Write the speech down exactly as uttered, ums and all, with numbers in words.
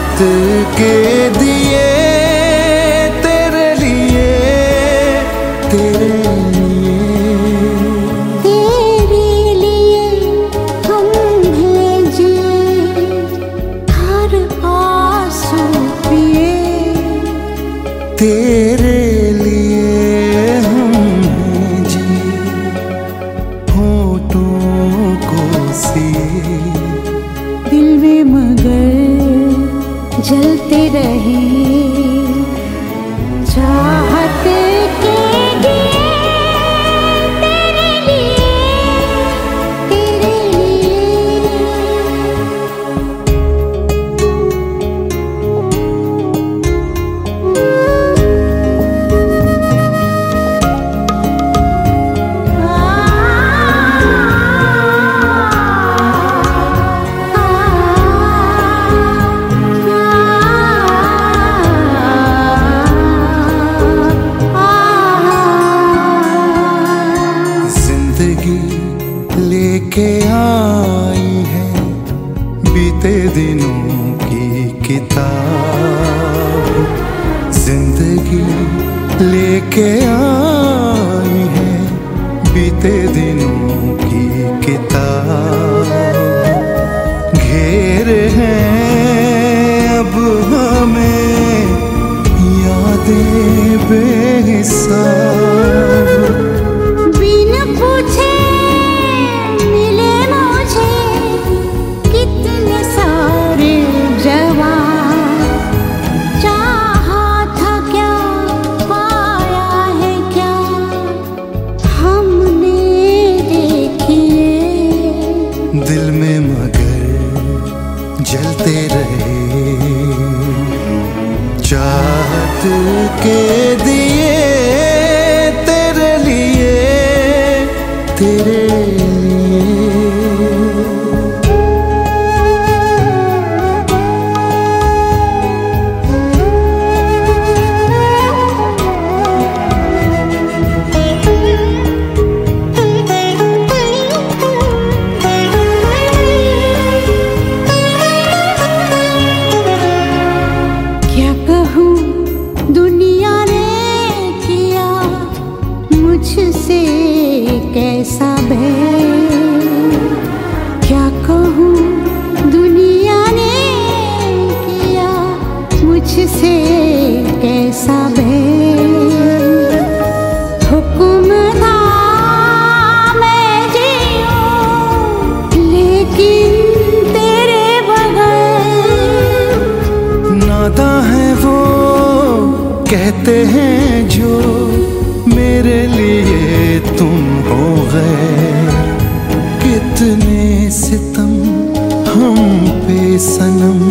चाहत के दिए तेरे लिए, तेरे लिए, तेरे लिए हम भेजे हर आंसू पिए, तेरे लिए हम जी होठों को सिए। दिल में मगर जलते रहे चाहत के दिए तेरे लिए, तेरे लिए। लेके आई है बीते दिनों की किताब, जिंदगी लेके आई है बीते दिनों की किताब। घेर हैं अब हमें यादें बेहिसाब, दिल में मगर जलते रहे चाहत के दिए तेरे लिए, तेरे मुझसे कैसा भेद, क्या कहूँ दुनिया ने किया मुझसे कैसा भेद। हुक्म था मैं जीऊं लेकिन तेरे बगैर, नादा है वो कहते हैं जो मेरे लिए तुम हो गए। कितने सितम हम पे सनम